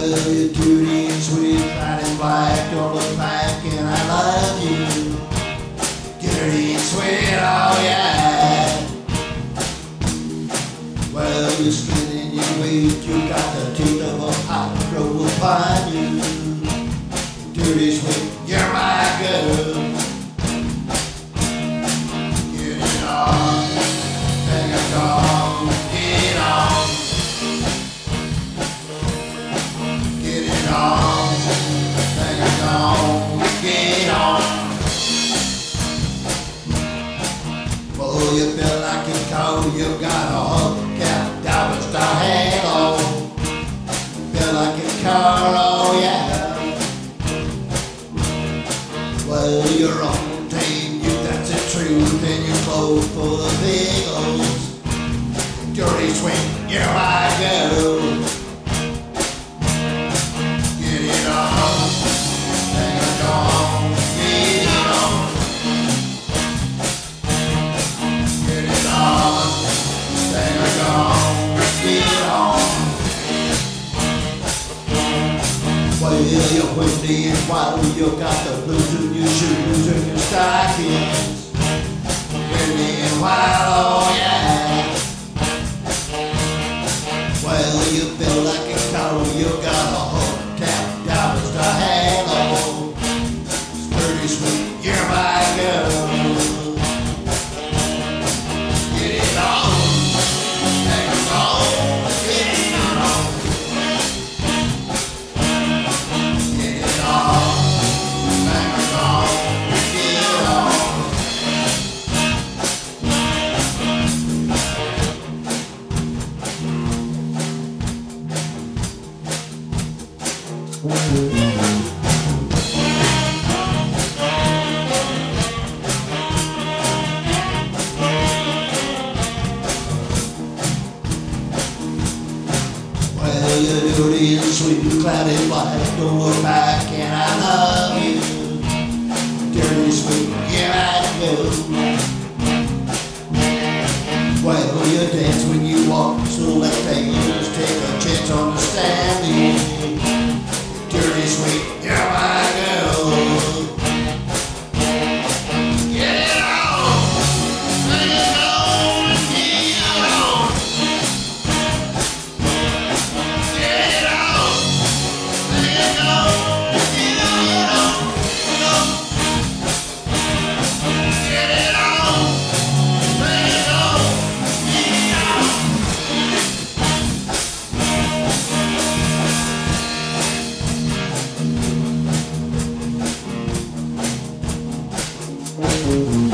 Well, you're dirty and sweet, fat and black, don't look back, and I love you. Dirty and sweet, oh yeah. Well, you're skinny and you're weak, you got the teeth of a hot crow upon you. Dirty sweet, you're my girl. Get it on, take it on, get it on. Get it on, take it on, get it on. Oh, you feel like it's cold, you got a hubcap, diamond star halo. Feel like it's cold, oh yeah. Well, you're on team, you that's the truth, and your clothes full of bagels. Dirty sweet, you're my girl. Get it on, take it on, get it on. Get it on, take it on, get it on. Well, you're windy and wild, you got the blues in your shoes and your stockings. Windy and wild, oh yeah. Well, you feel like it's cold, you got a hubcap, diamond star halo. Dirty sweet, you're my girl. Get it on, take it on, get it on. Get it on, take it on, get it on. Well, you're dirty and sweet, clouded white, don't look back, and I love you. Dirty sweet, yeah I do. Well, you dance when you walk, so let fingers take a chance on understanding. Dirty sweet, you're my girl. Get it on, take it on, get it on. Get it on, take it on, get it on. Get it on, take it on, get it on.